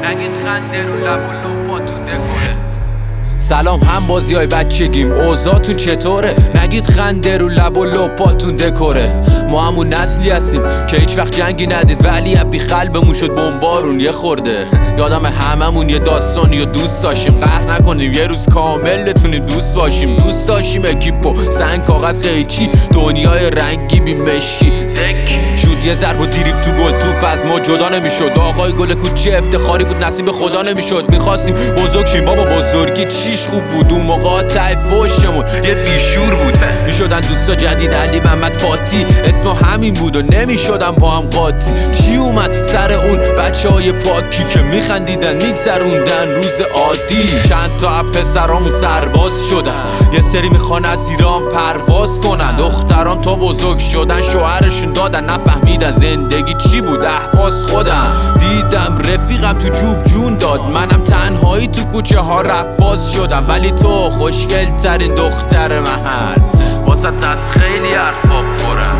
نگید خنده رو لب و لپاتون دکوره. سلام هم بازی های بچگیم، اوضاعتون چطوره؟ نگید خنده رو لب و لپاتون دکوره. ما همون نسلی هستیم که هیچ وقت جنگی ندید، ولی بی قلبمون شد بمبارون یه خورده. یادم هممون یه داستانی و دوست داشتیم، قهر نکنیم یه روز کامل بتونیم دوست باشیم. دوست داشتیم اکیپ و سنگ کاغذ قیچی، دنیای رنگی بی مشکی شد یه ضرب و دیریب تو گل توپ از ما جدا نمیشد. آقای گل کوچه افتخاری بود نصیب خدا نمیشد. میخواستیم بزرگ شیم بابا، بزرگی چیش خوب بود اون موقع تای فوشمون یه بیشور بود. میشدن دوستا جدید علی محمد فاتی، اسم همین بود و نمیشدن با هم قاطی. چی اومد سر اون بچه های پاکی که میخندیدن میگذروندن روز عادی؟ چند تا اپ پسرامون سرباز شدن، یه سری میخوان از ایران پرواز کنن. دختران تا بزرگ شدن شوهرشون دادن، نفهمیدن زندگی چی بود احباس خودم. دیدم رفیقم تو جوب جون داد، منم تنهایی تو کوچه ها رقاص شدم. ولی تو خوشگل ترین دختر محل، واسه از خیلی حرفا پرم.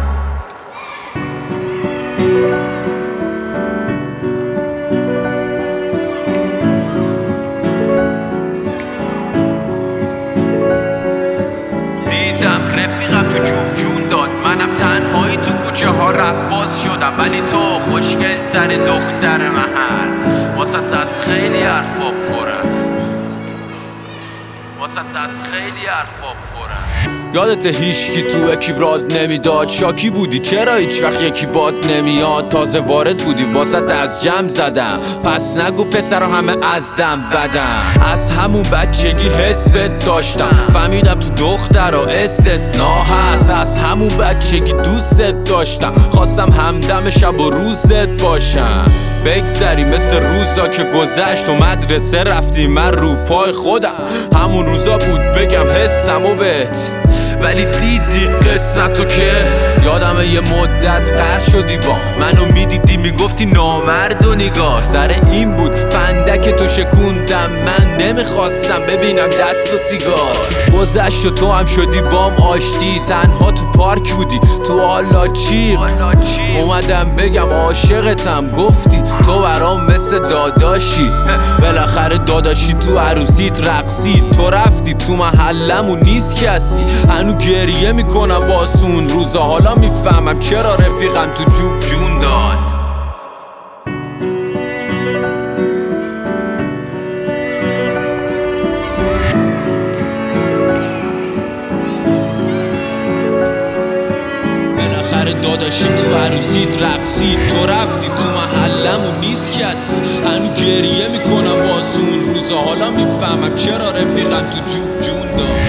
دیدم رفیقم تو جوب جون داد، منم تنهایی تو کوچه ها رقاص شدم. ولی تو خوشگل ترین دختر محل، واسه از خیلی حرفا پرم. واسه از خیلی حرفا پرم. یادت هیچکی تو اکیب راد نمیداد؟ شاکی بودی چرا هیچ وقت یکی باد نمیاد؟ تازه وارد بودی واسه از جمع زدم، پس نگو پسرا همه از دم بدم. از همون بچگی حس بهت داشتم، فهمیدم تو دخترا استثنا هست. از همون بچگی دوستت داشتم، خواستم همدم شب و روزت باشم. بگذری مثل روزا که گذشت و مدرسه رفتیم من رو پای خودم. همون روزا بود بگم حسمو بهت، ولی دیدی قسمتو که یادمه یه مدت قهر شدی با منو میدیدی میگفتی نامرد و نگاه. سر این بود فندک تو شکوندم، من نمیخواستم ببینم دست و سیگار. گذشت و تو هم شدی بام آشتی، تنها تو پارک بودی تو آلاچیق. اومدم بگم عاشقتم، گفتی تو برام مثل داداشی. بالاخره داداشی تو عروسیت رقصید، تو رفتی تو محلمون نیست کسی. هنو گریه میکنم واسه اون روزا، حالا میفهمم چرا رفیقم تو جوب جون داد. بالاخره داداشی تو عروسیت رقصید، تو رفتی تو محلمون نیست کسی. هنو گریه میکنم واسه اون روزا، حالا میفهمم چرا رفیقم تو جوب جون داد.